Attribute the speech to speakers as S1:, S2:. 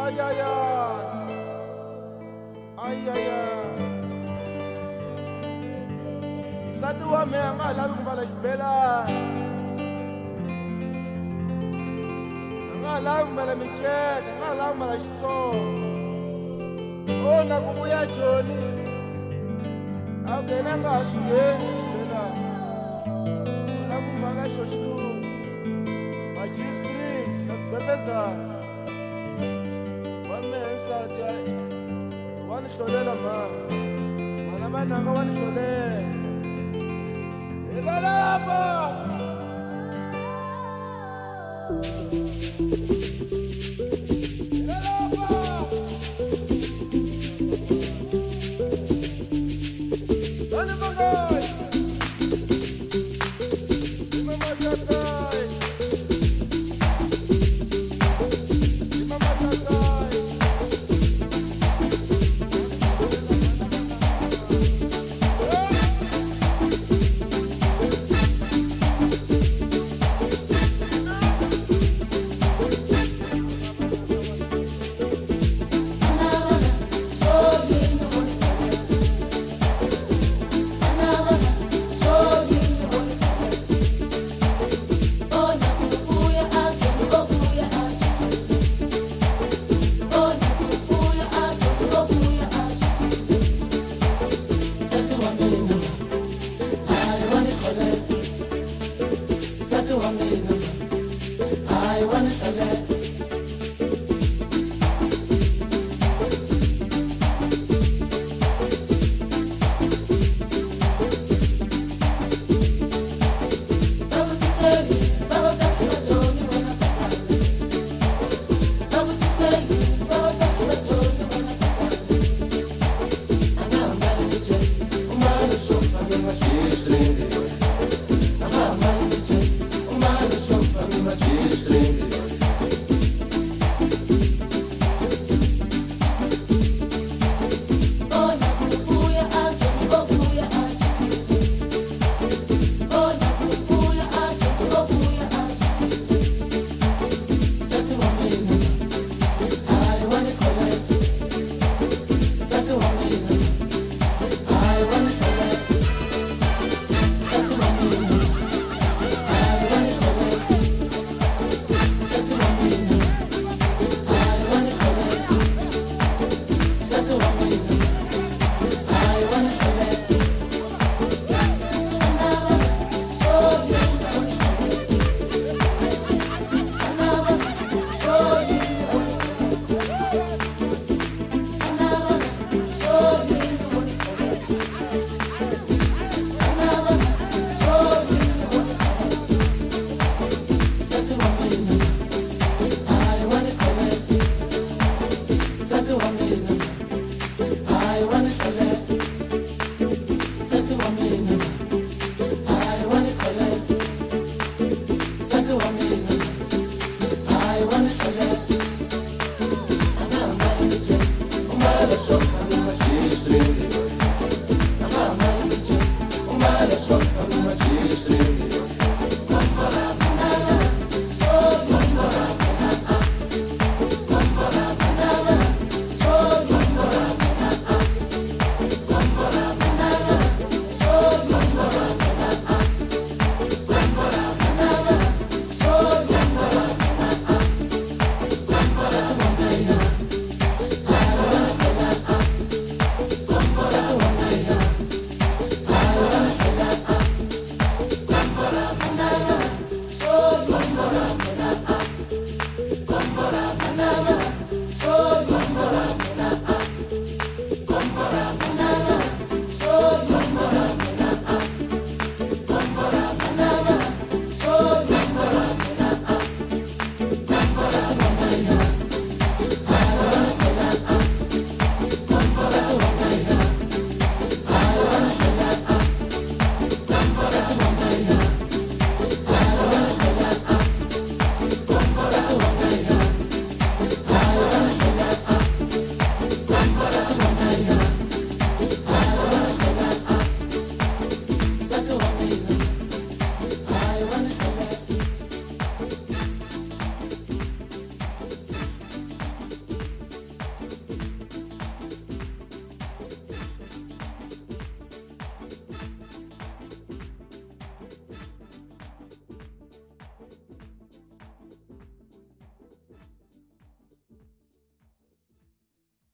S1: ay, ay, ay, ay, ay. Sati wa me anga lavi ku mbala xibelani, anga lavi ku mbala miceka, anga lavi ku mbala Xitsonga. O na ku vuya Joni a nghena nga ha swi ngheni xibelani, u lava ku mbala xo xilungu G-string na swigwebezana. Wa mehe nsati wa ni hlolela mana vananga wa ni hlolela hi lalapa.
S2: I wanna